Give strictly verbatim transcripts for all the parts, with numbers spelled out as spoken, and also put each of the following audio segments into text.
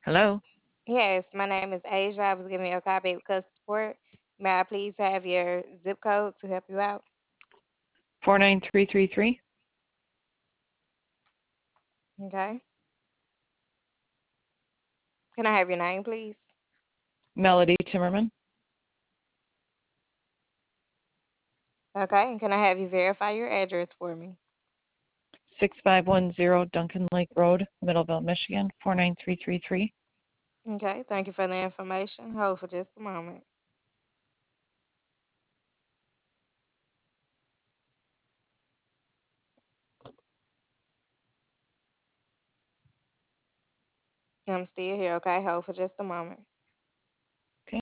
Hello. Yes, my name is Asia. I was giving you a call back with customer support. May I please have your zip code to help you out? four nine three three three. Okay. Can I have your name, please? Melody Timmerman. Okay. And can I have you verify your address for me? six five one zero Duncan Lake Road, Middleville, Michigan, four nine three three three. Okay. Thank you for the information. Hold for just a moment. I'm still here. Okay. Hold for just a moment. Okay.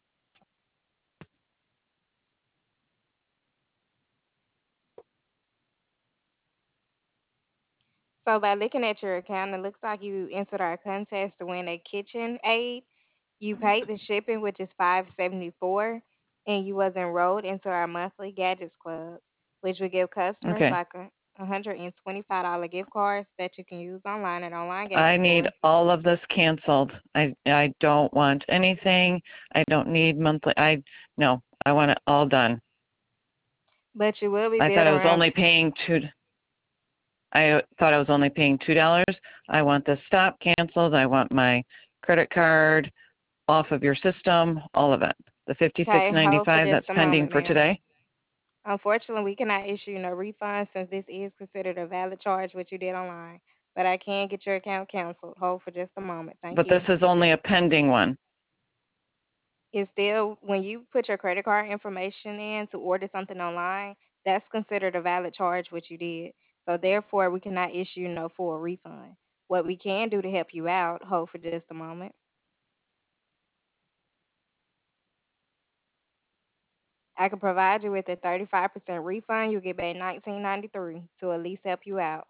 So by looking at your account, it looks like you entered our contest to win a kitchen aid. You paid the shipping, which is five seventy four, and you was enrolled into our monthly gadgets club, which will give customers Okay. like a one hundred twenty-five dollars gift cards that you can use online at online gadget I need stores. all of this canceled. I I don't want anything. I don't need monthly. I no. I want it all done. But you will be I billed thought I was around. only paying two. I thought I was only paying two dollars. I want this stop canceled. I want my credit card off of your system. All of it. The fifty six Okay, ninety hold for five that's just a pending moment, for ma'am. today. Unfortunately, we cannot issue no refund since this is considered a valid charge, which you did online. But I can get your account canceled. Hold for just a moment. Thank But this you. is only a pending one. It's still when you put your credit card information in to order something online, that's considered a valid charge what you did. So therefore, we cannot issue no full refund. What we can do to help you out, hold for just a moment. I can provide you with a thirty-five percent refund. You get back nineteen ninety-three to at least help you out.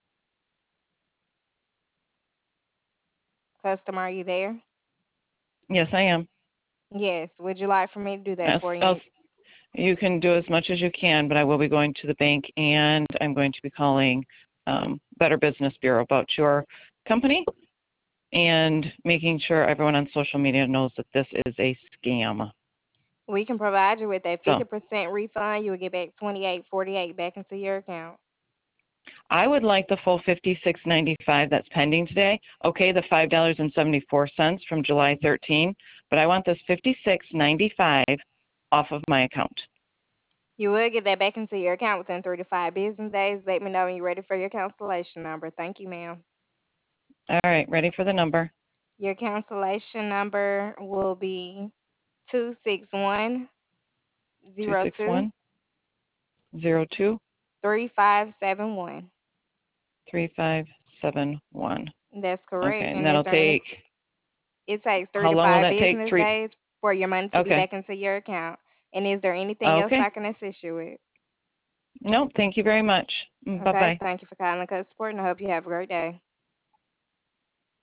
Customer, are you there? Yes, I am. Yes. Would you like for me to do that Yes, for so you? you can do as much as you can, but I will be going to the bank and I'm going to be calling um, Better Business Bureau about your company and making sure everyone on social media knows that this is a scam. We can provide you with a So fifty percent refund. You will get back twenty-eight forty-eight back into your account. I would like the full fifty-six ninety-five that's pending today. Okay, the five dollars and seventy-four cents from July thirteenth, but I want this fifty-six ninety-five off of my account. You will get that back into your account within three to five business days. Let me know when you're ready for your cancellation number. Thank you, ma'am. All right, ready for the number? Your cancellation number will be two six one zero two two six one zero two three five seven one. three five seven one. That's Okay, correct. and And is that'll there any? take, It takes three how to long will five that take? business Three? days for your money to be Okay. back into your account. And is there anything else Okay. I can assist you with? No, thank you very much. Bye Okay. bye. Thank you for calling Customer Support, and I hope you have a great day.